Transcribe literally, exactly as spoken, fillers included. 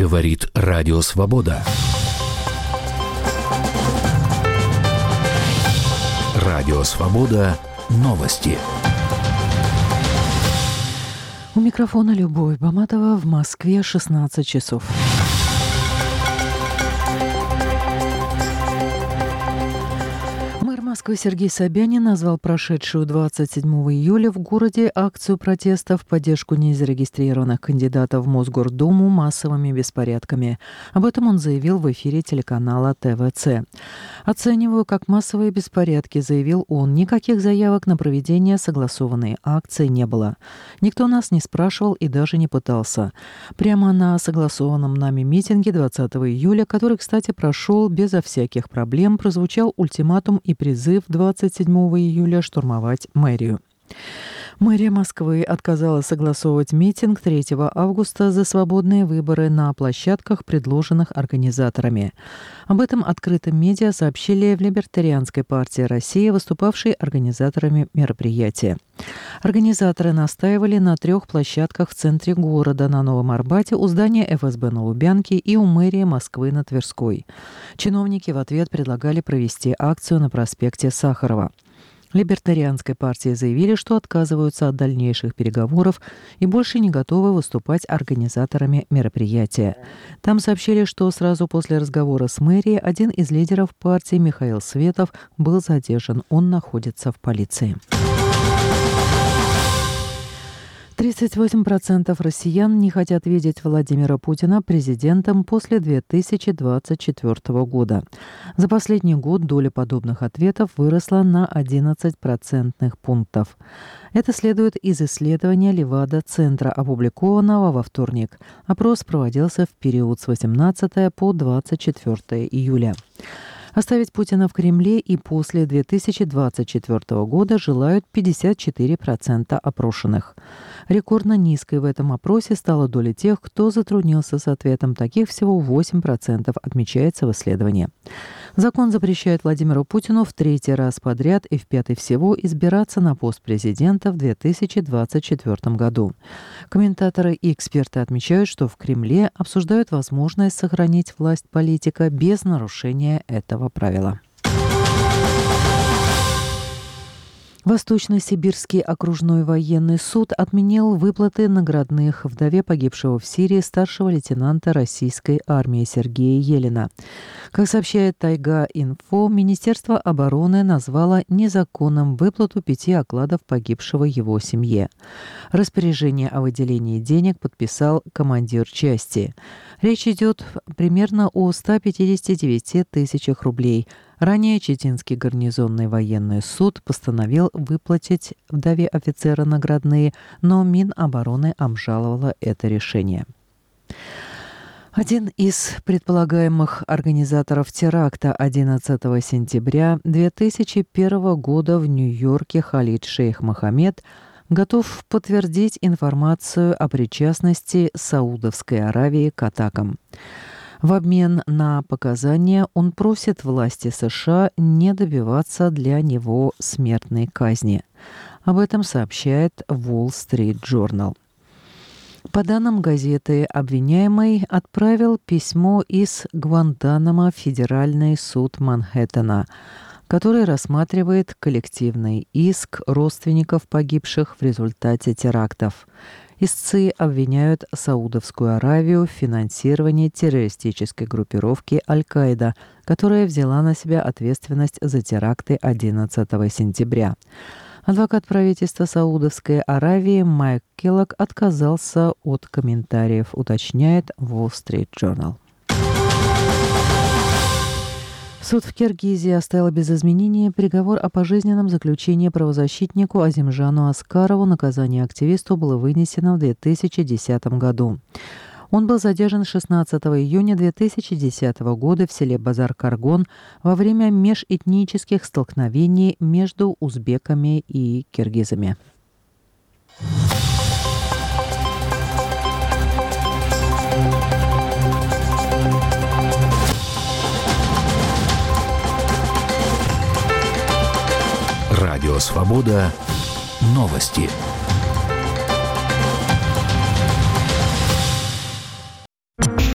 Говорит Радио Свобода. Радио Свобода. Новости. У микрофона Любовь Баматова. В Москве шестнадцать часов. Мэр Москвы Сергей Собянин назвал прошедшую двадцать седьмого июля в городе акцию протеста в поддержку незарегистрированных кандидатов в Мосгордуму массовыми беспорядками. Об этом он заявил в эфире телеканала тэ вэ цэ. «Оцениваю как массовые беспорядки», — заявил он. «Никаких заявок на проведение согласованной акции не было. Никто нас не спрашивал и даже не пытался. Прямо на согласованном нами митинге двадцатого июля, который, кстати, прошел безо всяких проблем, прозвучал ультиматум и призыв двадцать седьмого июля штурмовать мэрию. Мэрия Москвы отказала согласовывать митинг третьего августа за свободные выборы на площадках, предложенных организаторами. Об этом открытым медиа сообщили в Либертарианской партии России, выступавшей организаторами мероприятия. Организаторы настаивали на трех площадках в центре города: на Новом Арбате, у здания эф эс бэ на Лубянке и у мэрии Москвы на Тверской. Чиновники в ответ предлагали провести акцию на проспекте Сахарова. Либертарианской партии заявили, что отказываются от дальнейших переговоров и больше не готовы выступать организаторами мероприятия. Там сообщили, что сразу после разговора с мэрией один из лидеров партии, Михаил Светов, был задержан. Он находится в полиции. тридцать восемь процентов россиян не хотят видеть Владимира Путина президентом после две тысячи двадцать четвёртого года. За последний год доля подобных ответов выросла на одиннадцать процентных пунктов. Это следует из исследования Левада-центра, опубликованного во вторник. Опрос проводился в период с восемнадцатого по двадцать четвёртое июля. Оставить Путина в Кремле и после две тысячи двадцать четвёртого года желают пятьдесят четыре процента опрошенных. Рекордно низкой в этом опросе стала доля тех, кто затруднился с ответом. Таких всего восемь процентов, отмечается в исследовании. Закон запрещает Владимиру Путину в третий раз подряд и в пятый всего избираться на пост президента в две тысячи двадцать четвёртом году. Комментаторы и эксперты отмечают, что в Кремле обсуждают возможность сохранить власть политика без нарушения этого правила. Восточно-Сибирский окружной военный суд отменил выплаты наградных вдове погибшего в Сирии старшего лейтенанта российской армии Сергея Елина. Как сообщает Тайга-Инфо, Министерство обороны назвало незаконным выплату пяти окладов погибшего его семье. Распоряжение о выделении денег подписал командир части. Речь идет примерно о ста пятидесяти девяти тысячах рублей. Ранее Читинский гарнизонный военный суд постановил выплатить вдове офицера наградные, но Минобороны обжаловало это решение. Один из предполагаемых организаторов теракта одиннадцатого сентября две тысячи первого года в Нью-Йорке, Халид Шейх Мохаммед, готов подтвердить информацию о причастности Саудовской Аравии к атакам. В обмен на показания он просит власти США не добиваться для него смертной казни. Об этом сообщает Wall Street Journal. По данным газеты, обвиняемый отправил письмо из Гуантанамо в Федеральный суд Манхэттена, который рассматривает коллективный иск родственников погибших в результате терактов. Истцы обвиняют Саудовскую Аравию в финансировании террористической группировки Аль-Каида, которая взяла на себя ответственность за теракты одиннадцатого сентября. Адвокат правительства Саудовской Аравии Майк Келлог отказался от комментариев, уточняет Wall Street Journal. Суд в Киргизии оставил без изменения приговор о пожизненном заключении правозащитнику Азимжану Аскарову. Наказание активисту было вынесено в две тысячи десятом году. Он был задержан шестнадцатого июня две тысячи десятого года в селе Базар-Каргон во время межэтнических столкновений между узбеками и киргизами. Радио Свобода. Новости.